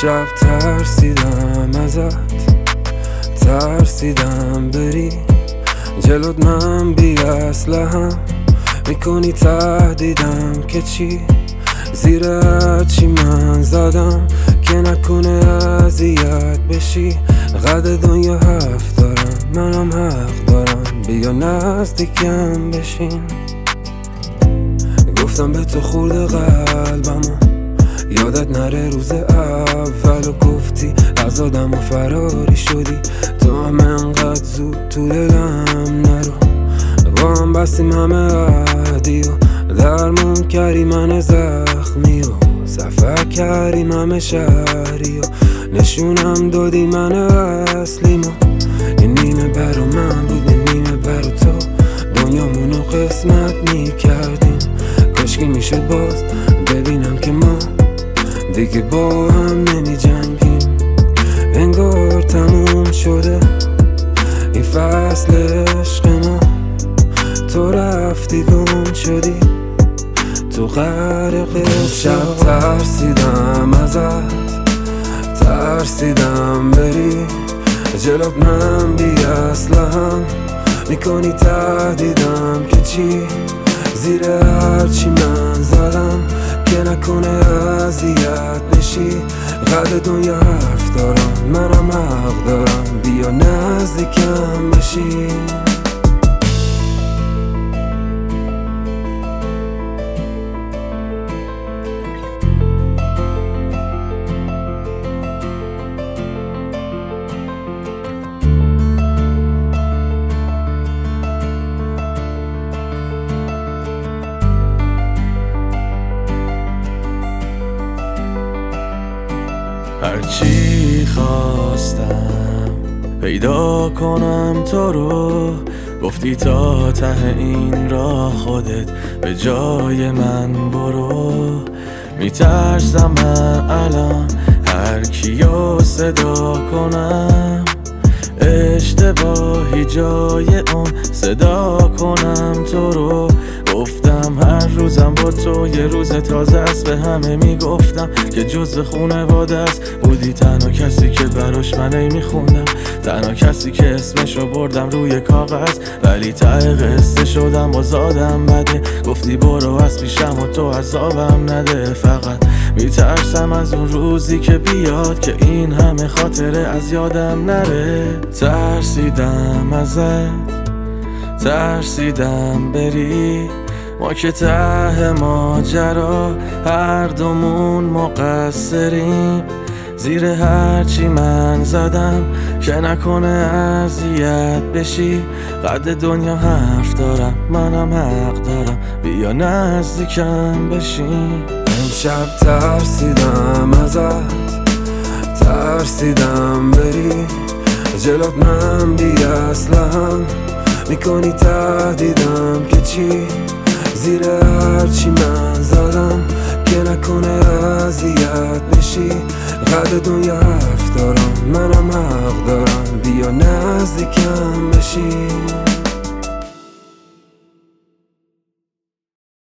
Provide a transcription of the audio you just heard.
امشب ترسیدم ازت، ترسیدم بری جلوت، من بی اسلحه‌ام میکنی تهدیدم که چی؟ زیر هرچی من زدم که نکنه اذیت بشی. قد دنیا حرف دارم، منم حق دارم، بیا نزدیکم بشین. گفتم به تو خورده قلبمو، یادت نره روز اول و گفتی از آدم و فراری شدی. تو هم انقدر زود تو دلم نرو، با هم بستیم همه عهدی و درمون کردی من زخمی و سفر کردیم همه شهری و نشونم دادی من اصلیمو. این نیمه برا من بود، این نیمه برا تو، دنیامونو قسمت میکردیم. کاشکی میشد باز ببینم که ما دیگه با هم نمی جنگیم. انگار تموم شده این فصل عشق ما، تو رفتی گم شدی تو غرق شب. ترسیدم ازت، ترسیدم بری جلوت، من بی اسلحه‌ام میکنی تهدیدم که چی؟ زیر هرچی من زدم که نکنه اذیت بشی. قد دنیا حرف دارم، منم حق دارم، بیا نزدیکم بشی. هرچی خواستم پیدا کنم تو رو، گفتی تا ته این راه خودت به جای من برو. میترسم من الان هر کیو صدا کنم، اشتباهی جای اون صدا کنم تو رو. گفتم هر روزم با تو یه روز تازه است، به همه میگفتم که جزو خونواده است. بودی تنها کسی که براش من میخوندم، تنها کسی که اسمشو بردم روی کاغذ، ولی ته قصه شدم و زادم بده. گفتی برو از پیشم و تو عذابم نده، فقط میترسم از اون روزی که بیاد که این همه خاطره از یادم نره. ترسیدم ازت، ترسیدم بری، ما که ته ماجرا هر دومون مقصریم. زیر هرچی من زدم که نکنه اذیت بشی. قد دنیا حرف دارم، منم حق دارم، بیا نزدیکم بشین. امشب ترسیدم ازت، ترسیدم بری جلوت، من بی اسلحه‌ام میکنی تهدیدم که چی؟ زیر هرچی من زدم که نکنه اذیت بشی. قد دنیا حرف دارم، منم حق دارم، بیا نزدیکم بشی.